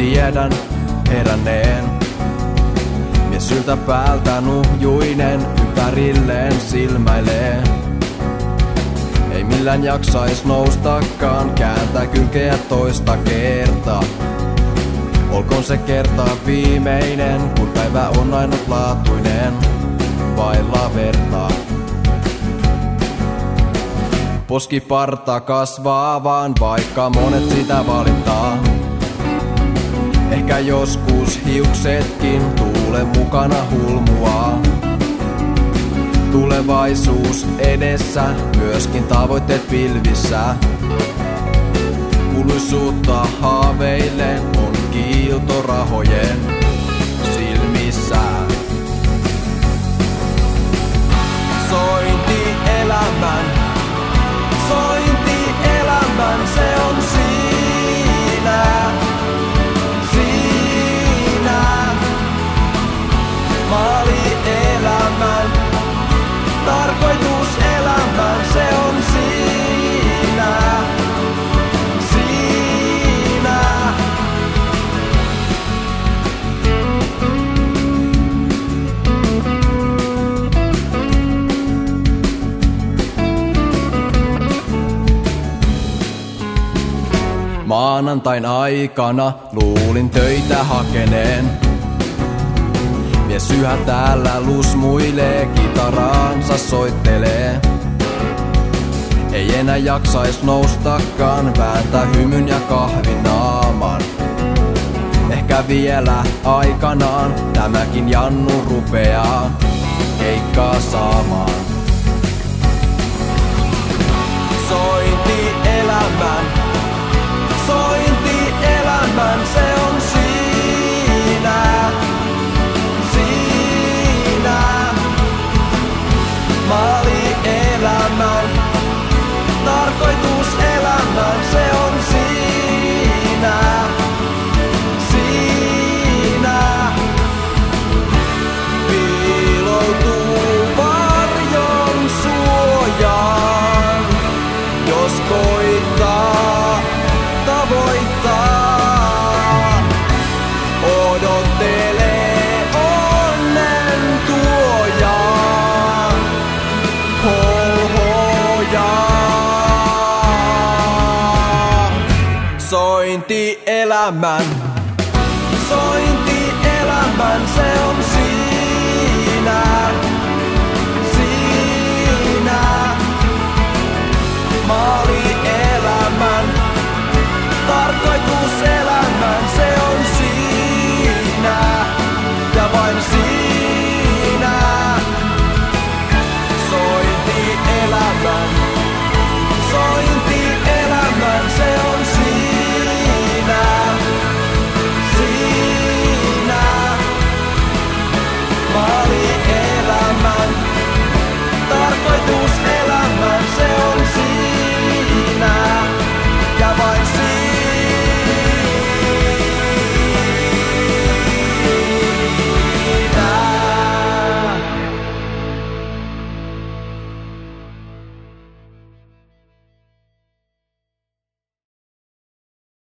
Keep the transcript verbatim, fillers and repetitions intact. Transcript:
tiedän heränneen. Mies yltä päältä nuhjuinen ympärilleen silmäilee. Ei millään jaksais noustakaan, kääntää kylkeä toista kertaa. Olkoon se kerta viimeinen, kun päivä on ainutlaatuinen, vailla vertaa. Poskiparta kasvaa vaan, vaikka monet sitä valittaa. Ehkä joskus hiuksetkin tuulen mukana hulmuaa. Tulevaisuus edessä, myöskin tavoitteet pilvissä. Kuuluisuutta haaveilen on kiiltorahojen silmissä. Sointi elämän, sointi elämän, se on siinä, siinä. Maali elämän, tarkoitus elämän, se on siinä, siinä. Maanantain aikana luulin töitä hakeneen. Mies yhä täällä lusmuilee, kitaraansa soittelee. Ei enää jaksais noustakaan, vääntää hymyn ja kahvin naaman. Ehkä vielä aikanaan tämäkin Jannu rupeaa keikkaa saamaan. Sointi elämän, sointi elämän, se on siinä, siinä. Maali elämän, tarkoitus elämän, se on siinä, siinä. Piiloutuu varjon suojaan, jos koittaa tavoittaa. Odottelee onnen tuojaa, holhojaa. Sointi elämän, sointi elämän, se on